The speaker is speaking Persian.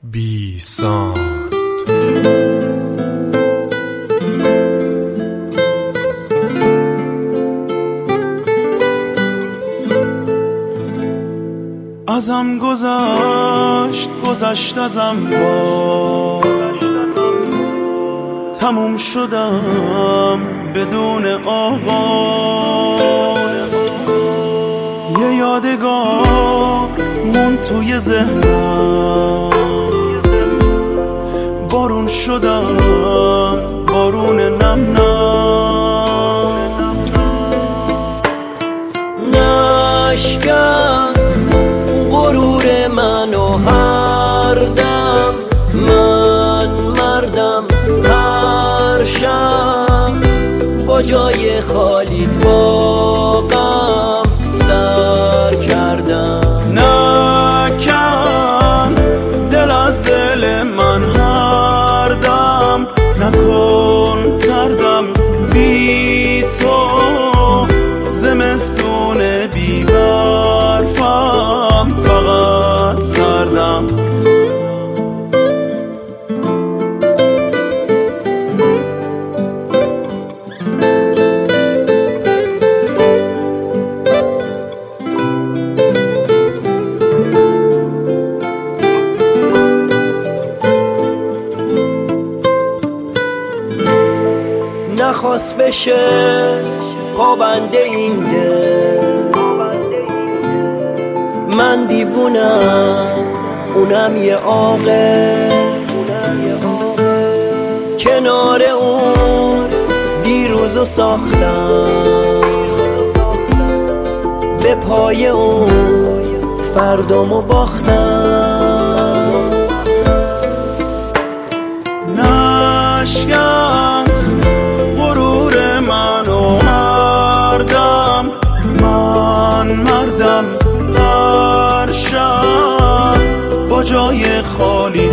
بی ساند. ازم گذشت ازم با تموم شدم بدون آغاز. یه یادگار مون توی ذهنم، بارون شدم بارون نم نشکن غرور منو هر دم، من مردم هر شب با جای خالیت با غم سر کردم. نکن دل از دل من هر دم، نکن تردم بی تو، زمستون بی برفم فقط سردم. نخواست بشه پابنده این دل، من دیوونم اونم یه عاقل. کنار اون دیروزو ساختم، به پای اون فردامو باختم. نشکن غرور منو هر دم، من مردم هر شب با جای خالی